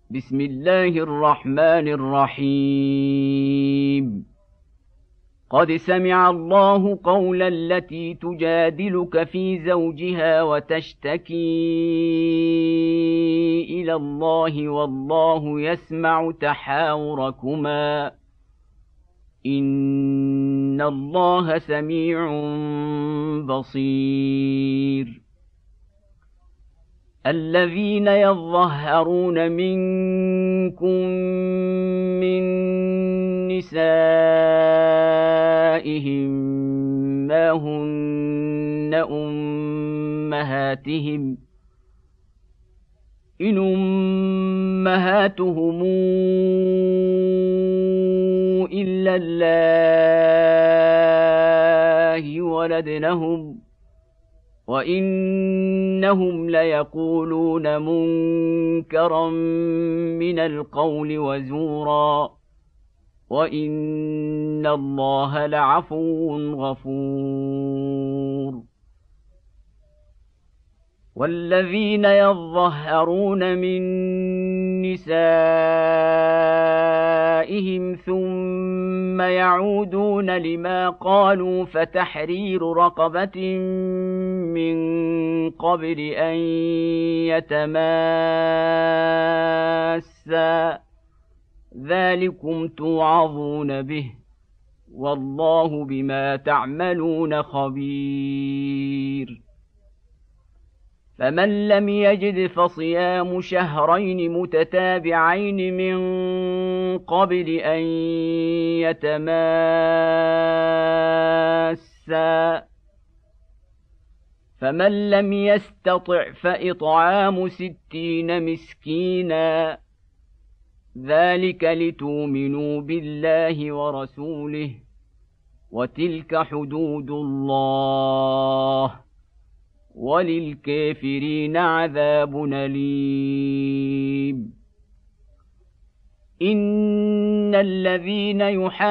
بسم الله الرحمن الرحيم. قد سمع الله قول التي تجادلك في زوجها وتشتكي إلى الله والله يسمع تحاوركما إن الله سميع بصير. الذين يظهرون منكم من نسائهم ما هن أمهاتهم إن أمهاتهم إلا الله ولدنهم وإنهم ليقولون منكرا من القول وزورا وإن الله لعفو غفور. والذين يظهرون من نسائهم ثم يعودون لما قالوا فتحرير رقبة من قبل أن يتماسا ذلكم توعظون به والله بما تعملون خبير. فمن لم يجد فصيام شهرين متتابعين من قبل أن يتماسا فمن لم يستطع فإطعام 60 مسكينا ذلك لتؤمنوا بالله ورسوله وتلك حدود الله وللكافرين عذاب أليم. إن الذين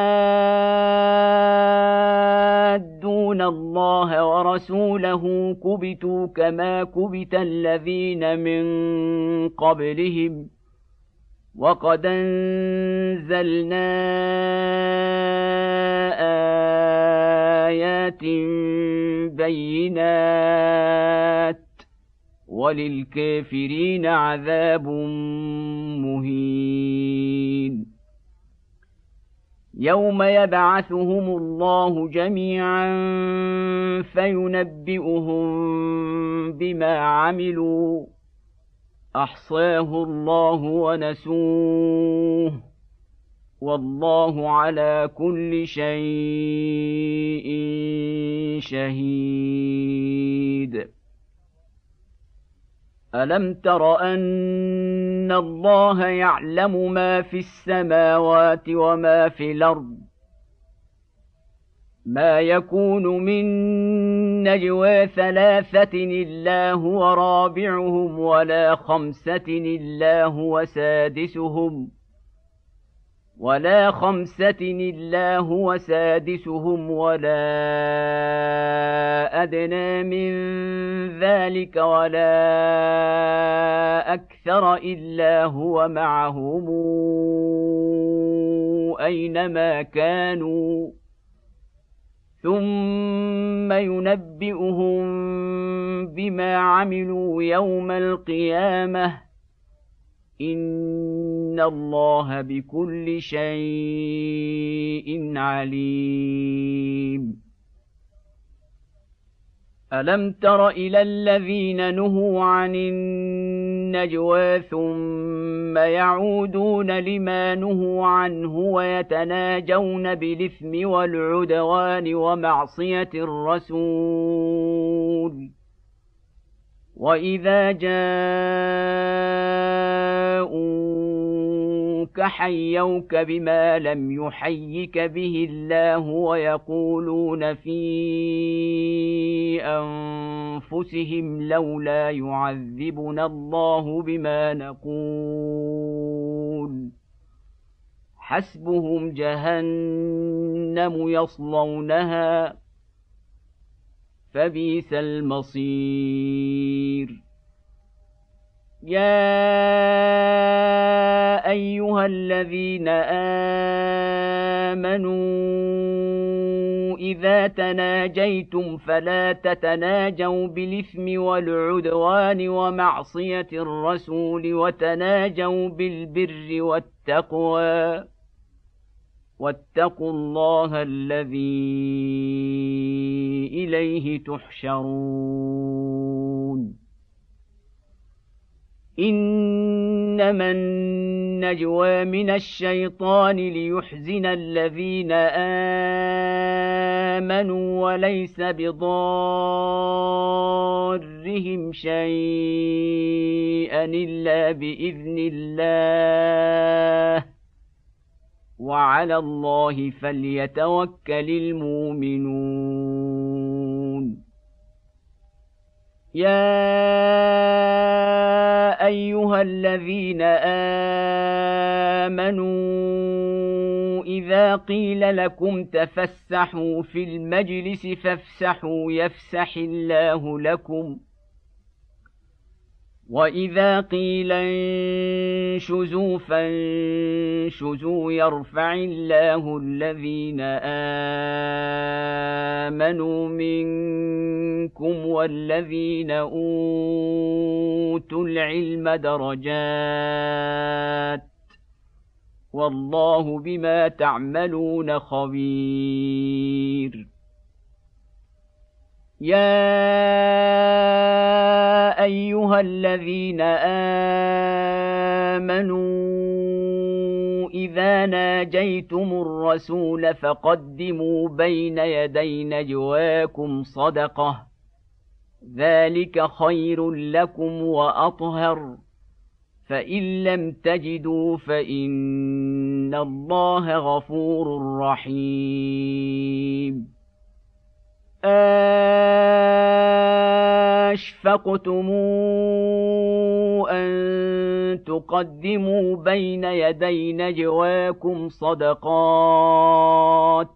يحادون الله ورسوله كبتوا كما كبت الذين من قبلهم وقد أنزلنا آيات بينات وللكافرين عذاب مهين. يوم يبعثهم الله جميعا فينبئهم بما عملوا أحصاه الله ونسوه والله على كل شيء شهيد. ألم تر أن الله يعلم ما في السماوات وما في الأرض ما يكون من نجوى 3 إلا هو رابعهم ولا 5 إلا هو سادسهم ولا أدنى من ذلك ولا أكثر إلا هو معهم أينما كانوا ثم ينبئهم بما عملوا يوم القيامة إن الله بكل شيء عليم. ألم تر إلى الذين نهوا عن النجوى ثم يعودون لما نهوا عنه ويتناجون بالإثم والعدوان ومعصية الرسول وإذا جاءوك حيوك بما لم يحيك به الله ويقولون في أنفسهم لولا يعذبنا الله بما نقول حسبهم جهنم يصلونها فبئس المصير. يا أيها الذين آمنوا إذا تناجيتم فلا تتناجوا بالإثم والعدوان ومعصية الرسول وتناجوا بالبر والتقوى واتقوا الله الذي إليه تحشرون إنما النجوى من الشيطان ليحزن الذين آمنوا وليس بضارهم شيئا إلا بإذن الله وعلى الله فليتوكل المؤمنون يا أيها الذين آمنوا إذا قيل لكم تفسحوا في المجلس فافسحوا يفسح الله لكم وإذا قيل انشزوا فانشزوا يرفع الله الذين آمنوا منكم والذين أوتوا العلم درجات والله بما تعملون خبير يا أيها الذين آمنوا إذا ناجيتم الرسول فقدموا بين يدي نجواكم صدقة ذلك خير لكم وأطهر فإن لم تجدوا فإن الله غفور رحيم أشفقتم أن تقدموا بين يدي نجواكم صدقات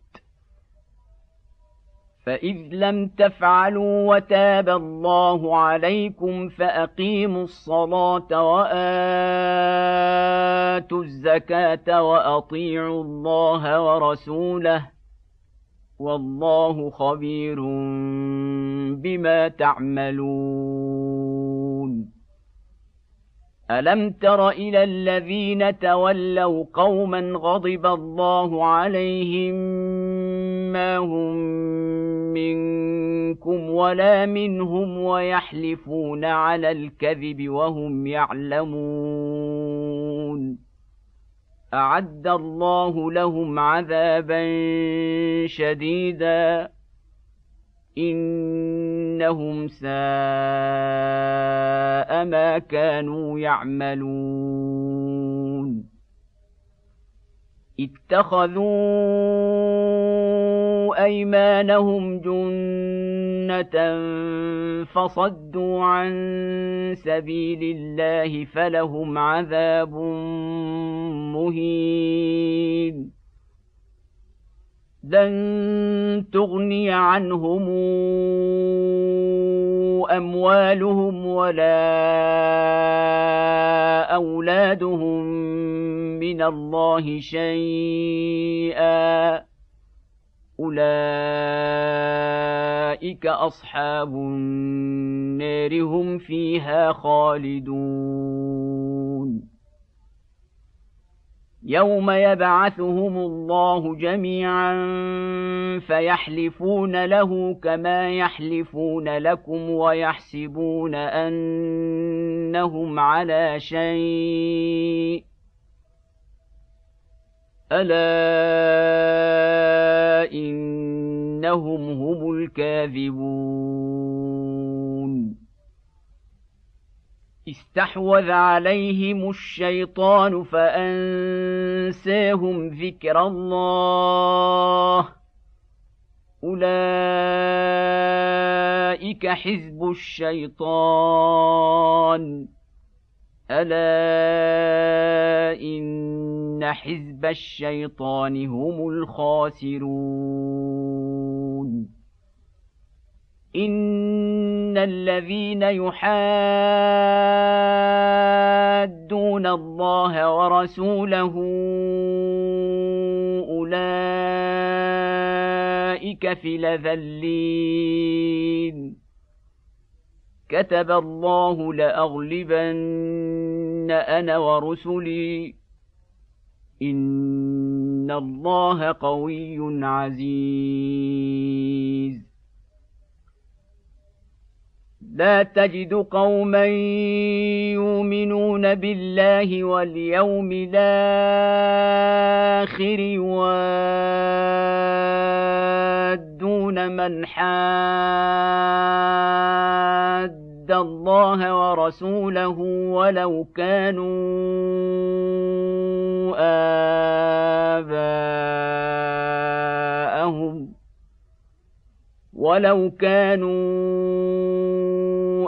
فإذ لم تفعلوا وتاب الله عليكم فأقيموا الصلاة وآتوا الزكاة وأطيعوا الله ورسوله والله خبير بما تعملون ألم تر إلى الذين تولوا قوما غضب الله عليهم ما هم منكم ولا منهم ويحلفون على الكذب وهم يعلمون أعد الله لهم عذابا شديدا إنهم ساء ما كانوا يعملون اتخذوا أيمانهم جنة فصدوا عن سبيل الله فلهم عذاب مهين لن تغني عنهم أموالهم ولا أولادهم من الله شيئا أولئك أصحاب النار هم فيها خالدون يوم يبعثهم الله جميعا فيحلفون له كما يحلفون لكم ويحسبون أنهم على شيء ألا إنهم هم الكاذبون استحوذ عليهم الشيطان فأنساهم ذكر الله أولئك حزب الشيطان ألا إن حزب الشيطان هم الخاسرون إن الذين يحادون يطيعون الله ورسوله أولئك في الأذلين كتب الله لأغلبن أنا ورسلي إن الله قوي عزيز لا تجد قوما يؤمنون بالله واليوم الآخر يوادون من حاد الله ورسوله ولو كانوا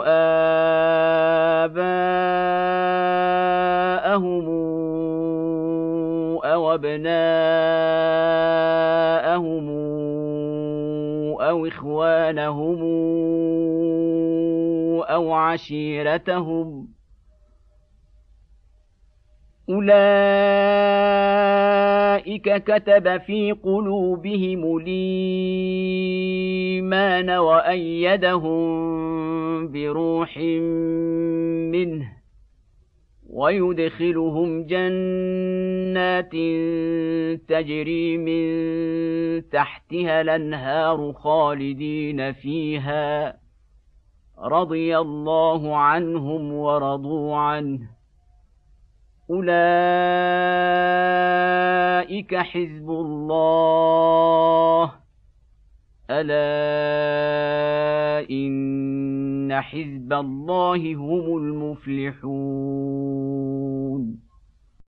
آباءهم أو أبناءهم أو إخوانهم أو عشيرتهم أولئك كتب في قلوبهم الإيمان وأيدهم بروح منه ويدخلهم جنات تجري من تحتها الأنهار خالدين فيها رضي الله عنهم ورضوا عنه أولئك حزب الله ألا إن حزب الله هم المفلحون